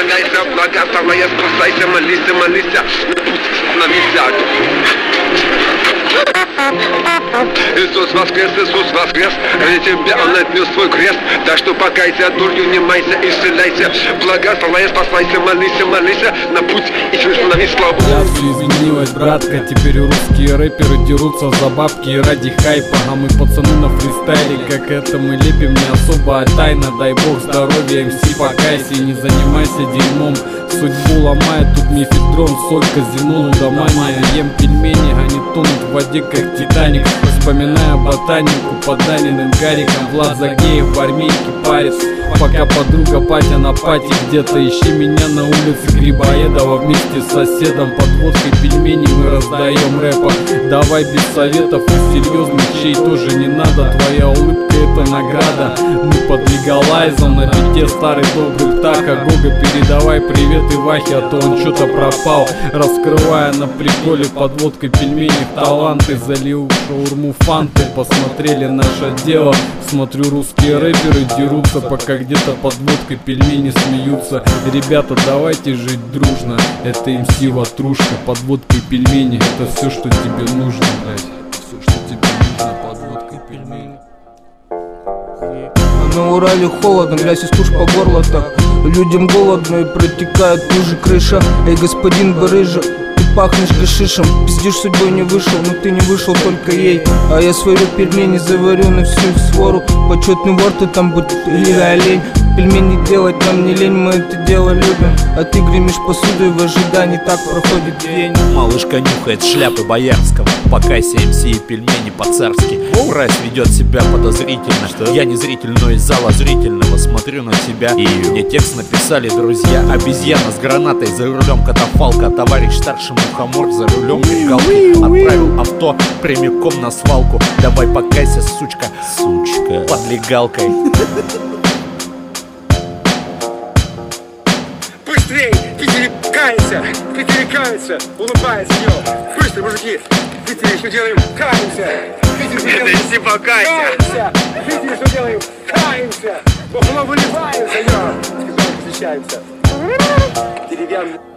исцеляйся, благословляя, спасайся, молися, молися, становися. Иисус воскрес, ради тебя Он отнес свой крест. Так что покайся, дурью не майся, исцеляйся, благословляй, спасайся, молися, молися, на путь истины становись, слава Богу. Да, все изменилось, братка, теперь русские рэперы дерутся за бабки и ради хайпа. А мы пацаны на фристайле, как это мы лепим, не особо тайна. Дай бог здоровья, МС, покайся и не занимайся дерьмом. Судьбу ломает тут мефедрон, соль, казино, дома моя. Ем пельмени, они тонут в воде, как Титаник. Вспоминая ботанику под Даниным Гариком. Влад Загеев в армейке парис, пока подруга патя на пати где-то. Ищи меня на улице Грибоедова вместе с соседом. Под водкой пельмени мы раздаем рэпа. Давай без советов и серьезных чей тоже не надо. Твоя улыбка это награда. Мы под легалайзом на бите старый добрый птаха. Гога, передавай привет Ивахе, а то он что-то пропал. Раскрывая на приколе под водкой пельмени таланты. Залил шаурму фанты, посмотрели наше дело. Смотрю, русские рэперы дерутся, пока где-то под водкой пельмени смеются. Ребята, давайте жить дружно. Это МС Ватрушка, под водкой пельмени. Это все, что тебе нужно, блять. Все, что тебе нужно под водкой пельмени. На Урале холодно, грязь и стуж по горло так. Людям голодно и протекает лужи крыша. Эй, господин барыжа, ты пахнешь гашишем. Пиздишь, судьбой не вышел, но ты не вышел только ей. А я сварю пельмени, заварю на всю свору. Почетный вор, ты там будь или олень. Пельмени делать нам не лень, мы это дело любим. А ты гремишь посудой в ожидании, так проходит день. Малышка нюхает шляпы Боярского. Покайся, МС и пельмени по-царски. Прайс ведет себя подозрительно. Что? Я не зритель, но из зала зрительного смотрю на тебя. И мне текст написали друзья. Обезьяна с гранатой за рулем катафалка. Товарищ старший мухомор за рулем рекалки. Отправил авто прямиком на свалку. Давай покайся, сучка, сучка, под легалкой. Быстрей! Питере кается! Питере кается! Улыбается в него! Быстро, мужики! Питере что делаем? Каемся! Питере что делаем? Иди покайся! Питере что делаем? Каемся! Бухло выливаемся! Сказал, встречаемся! Деревянный